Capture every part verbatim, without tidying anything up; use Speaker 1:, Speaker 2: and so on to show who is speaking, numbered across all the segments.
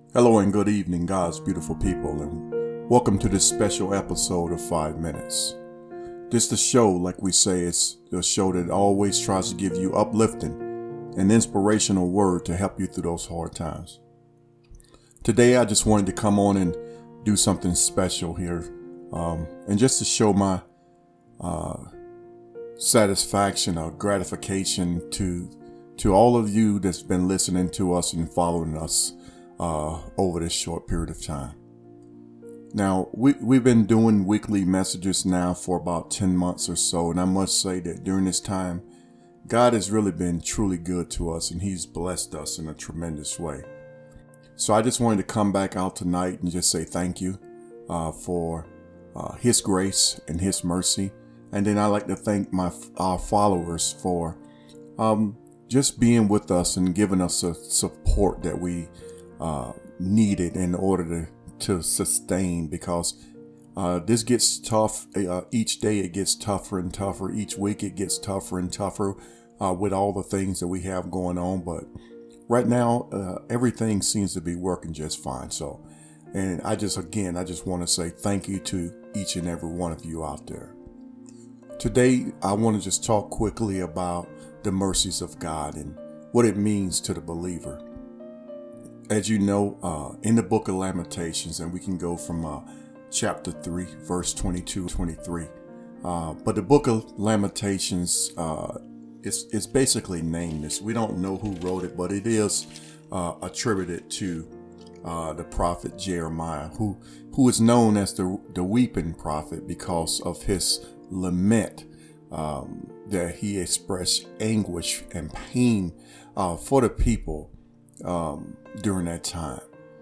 Speaker 1: Hello and good evening, God's beautiful people, and welcome to this special episode of Five Minutes. This the show, like we say, it's the show that always tries to give you uplifting and inspirational word to help you through those hard times. Today, I just wanted to come on and do something special here, um, and just to show my uh, satisfaction or gratification to to all of you that's been listening to us and following us Uh, over this short period of time. Now, we, we've been doing weekly messages now for about ten months or so, and I must say that during this time, God has really been truly good to us, and He's blessed us in a tremendous way. So I just wanted to come back out tonight and just say thank you uh, for uh, His grace and His mercy. And then I'd like to thank my our followers for um, just being with us and giving us a support that we Uh, needed in order to, to sustain, because uh, this gets tough. Uh, each day it gets tougher and tougher. Each week it gets tougher and tougher uh, with all the things that we have going on. But right now, uh, everything seems to be working just fine. So, and I just, again, I just want to say thank you to each and every one of you out there. Today, I want to just talk quickly about the mercies of God and what it means to the believer. As you know, uh, in the book of Lamentations, and we can go from uh, chapter three, verse twenty-two, twenty-three. Uh, but the book of Lamentations, uh, it's, it's basically nameless. We don't know who wrote it, but it is uh, attributed to uh, the prophet Jeremiah, who who is known as the, the weeping prophet because of his lament um, that he expressed anguish and pain uh, for the people Um, during that time.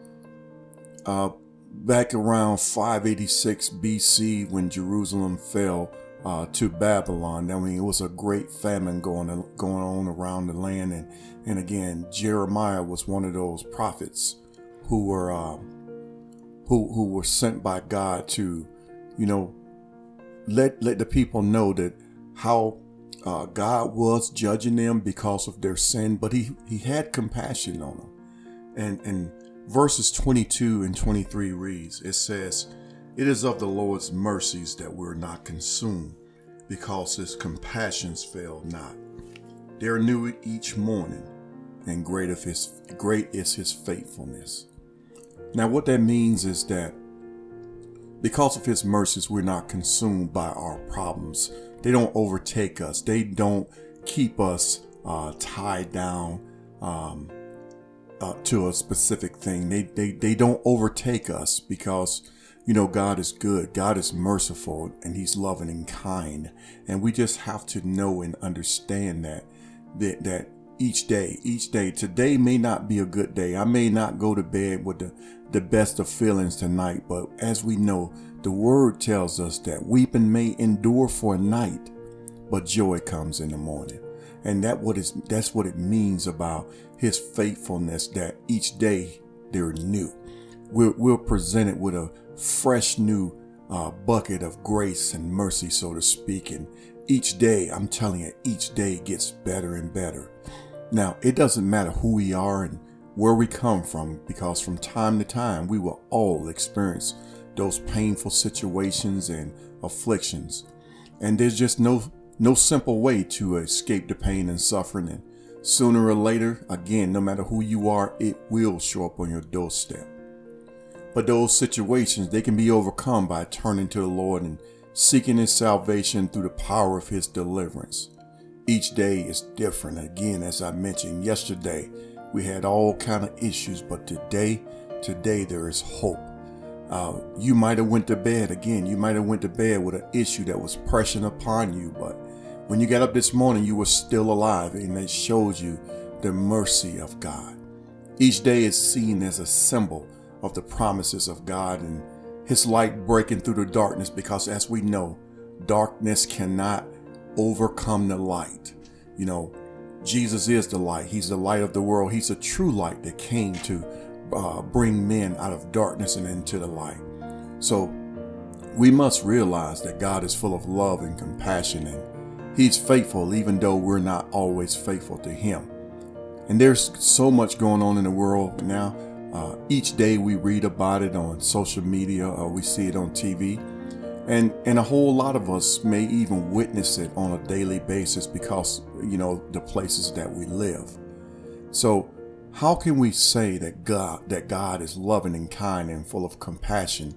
Speaker 1: Uh, back around five eighty-six B C, when Jerusalem fell uh, to Babylon, I mean, it was a great famine going going on around the land, and and again, Jeremiah was one of those prophets who were uh, who who were sent by God to, you know, let let the people know that how Uh, God was judging them because of their sin, but he, he had compassion on them. And, and verses twenty-two and twenty-three reads, it says, "It is of the Lord's mercies that we're not consumed, because His compassions fail not. They are new each morning, and great, of his, great is His faithfulness." Now, what that means is that because of His mercies, we're not consumed by our problems. They don't overtake us. They don't keep us uh, tied down um, uh, to a specific thing. They, they they don't overtake us because, you know, God is good. God is merciful, and He's loving and kind. And we just have to know and understand that that, that each day, each day, today may not be a good day. I may not go to bed with the, the best of feelings tonight, but as we know, the word tells us that weeping may endure for a night, but joy comes in the morning. And that what is that's what it means about His faithfulness, that each day they're new. We're, we're presented with a fresh new uh, bucket of grace and mercy, so to speak. And each day, I'm telling you, each day gets better and better. Now, it doesn't matter who we are and where we come from, because from time to time, we will all experience those painful situations and afflictions. And there's just no no simple way to escape the pain and suffering. And sooner or later, again, no matter who you are, it will show up on your doorstep. But those situations, they can be overcome by turning to the Lord and seeking His salvation through the power of His deliverance. Each day is different. Again, as I mentioned yesterday, we had all kind of issues, but today, today there is hope. Uh, you might have went to bed again. You might have went to bed with an issue that was pressing upon you, but when you got up this morning, you were still alive, and it shows you the mercy of God. Each day is seen as a symbol of the promises of God and His light breaking through the darkness, because as we know, darkness cannot overcome the light. You know, Jesus is the light. He's the light of the world. He's a true light that came to uh, bring men out of darkness and into the light. So we must realize that God is full of love and compassion, and He's faithful even though we're not always faithful to Him. And there's so much going on in the world now. Uh, each day we read about it on social media or we see it on T V. And, and a whole lot of us may even witness it on a daily basis because, you know, the places that we live. So how can we say that God, that God is loving and kind and full of compassion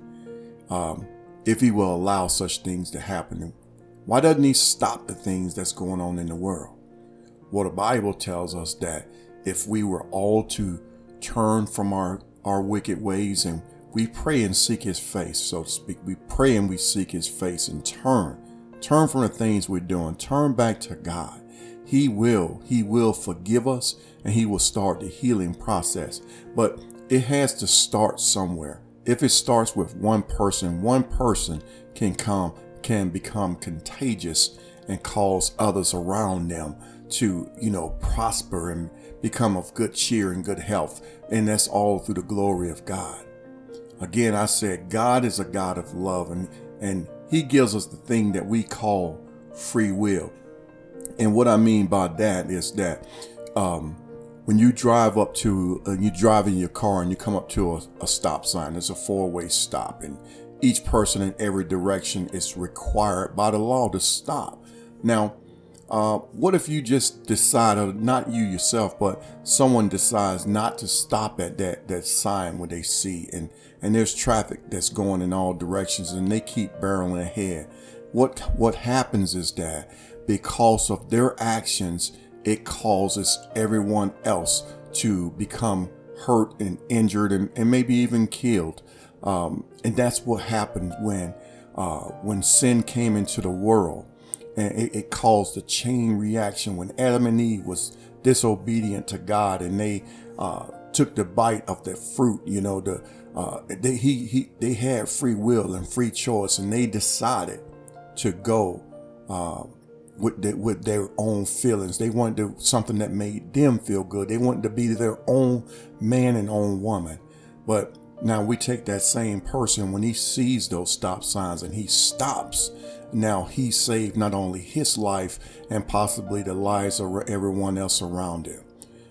Speaker 1: um, if he will allow such things to happen? Why doesn't he stop the things that's going on in the world? Well, the Bible tells us that if we were all to turn from our, our wicked ways and we pray and seek his face, so to speak, we pray and we seek his face and turn, turn from the things we're doing, turn back to God. He will, he will forgive us and he will start the healing process. But it has to start somewhere. If it starts with one person, one person can come, can become contagious and cause others around them to, you know, prosper and become of good cheer and good health. And that's all through the glory of God. Again, I said, God is a God of love, and, and he gives us the thing that we call free will. And what I mean by that is that um, when you drive up to, uh, you drive in your car and you come up to a, a stop sign, there's a four-way stop, and each person in every direction is required by the law to stop. Now, Uh, what if you just decide, or not you yourself, but someone decides not to stop at that, that sign when they see, and, and there's traffic that's going in all directions and they keep barreling ahead? What, what happens is that because of their actions, it causes everyone else to become hurt and injured and, and maybe even killed. Um, and that's what happened when, uh, when sin came into the world. And it, it caused a chain reaction when Adam and Eve was disobedient to God and they uh, took the bite of the fruit. You know, the uh, they he, he they had free will and free choice, and they decided to go uh, with the, with their own feelings. They wanted to, something that made them feel good. They wanted to be their own man and own woman. But now we take that same person when he sees those stop signs and he stops. Now he saved not only his life and possibly the lives of everyone else around him.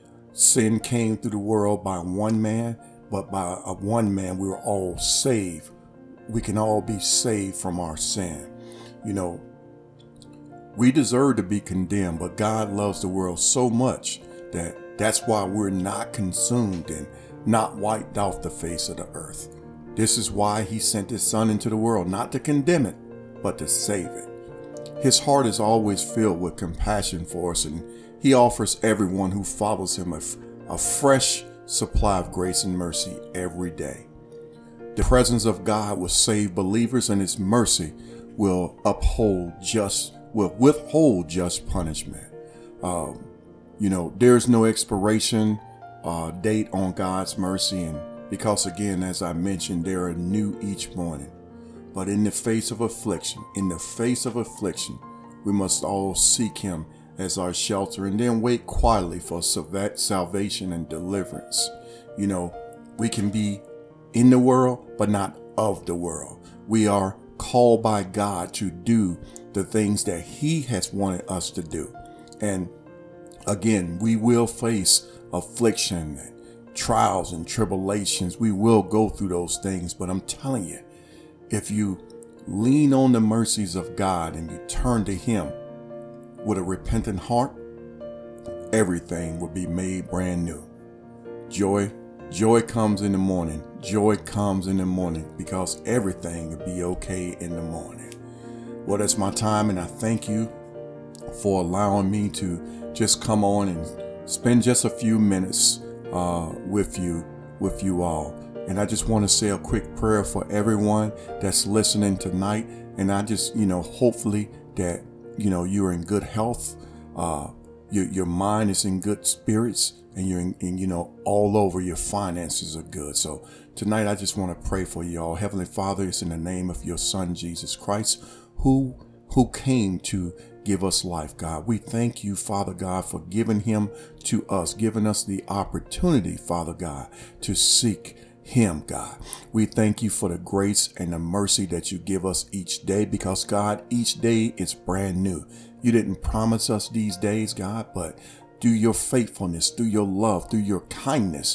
Speaker 1: Sin came through the world by one man, but by a one man we were all saved. We can all be saved from our sin. You know, we deserve to be condemned, but God loves the world so much that that's why we're not consumed and not wiped off the face of the earth. This is why he sent his son into the world, not to condemn it, but to save it. His heart is always filled with compassion for us, and he offers everyone who follows him a, a fresh supply of grace and mercy every day. The presence of God will save believers, and his mercy will uphold just, will withhold just punishment. Um, you know, there's no expiration uh, date on God's mercy, and because again, as I mentioned, they are new each morning. But in the face of affliction, in the face of affliction, we must all seek him as our shelter and then wait quietly for salvation and deliverance. You know, we can be in the world, but not of the world. We are called by God to do the things that he has wanted us to do. And again, we will face affliction and trials and tribulations. We will go through those things, but I'm telling you, if you lean on the mercies of God and you turn to him with a repentant heart, everything will be made brand new. Joy, joy comes in the morning. Joy comes in the morning because everything will be okay in the morning. Well, that's my time, and I thank you for allowing me to just come on and spend just a few minutes uh, with you, with you all. And I just want to say a quick prayer for everyone that's listening tonight. And I just, you know, hopefully that, you know, you're in good health. Uh, your, your mind is in good spirits, and you're in, and, you know, all over your finances are good. So tonight, I just want to pray for you all. Heavenly Father, it's in the name of your son, Jesus Christ, who, who came to give us life, God. We thank you, Father God, for giving him to us, giving us the opportunity, Father God, to seek him, God. We thank you for the grace and the mercy that you give us each day, because God, each day is brand new. You didn't promise us these days, God, but through your faithfulness, through your love, through your kindness,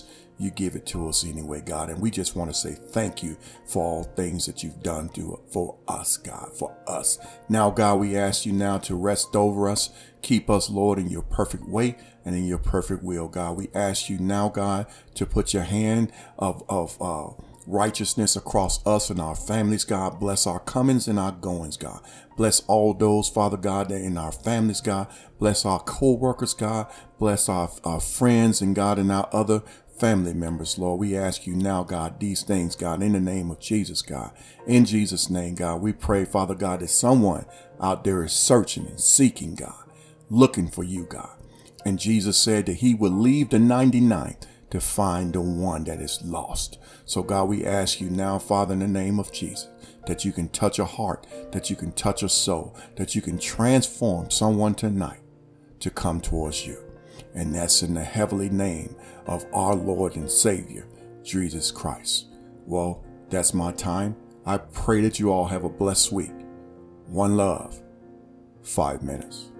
Speaker 1: you give it to us anyway, God. And we just want to say thank you for all things that you've done to, for us, God, for us. Now, God, we ask you now to rest over us. Keep us, Lord, in your perfect way and in your perfect will, God. We ask you now, God, to put your hand of, of, uh, righteousness across us and our families, God. Bless our comings and our goings, God. Bless all those, Father God, that in our families, God. Bless our co-workers, God. Bless our, our friends and God and our other family members, Lord. We ask you now, God, these things, God, in the name of Jesus, God. In Jesus' name, God, we pray, Father God, that someone out there is searching and seeking, God, looking for you, God. And Jesus said that he would leave the ninety-nine to find the one that is lost. So God, we ask you now, Father, in the name of Jesus, that you can touch a heart, that you can touch a soul, that you can transform someone tonight to come towards you. And that's in the heavenly name of our Lord and Savior, Jesus Christ. Well, that's my time. I pray that you all have a blessed week. One love, five minutes.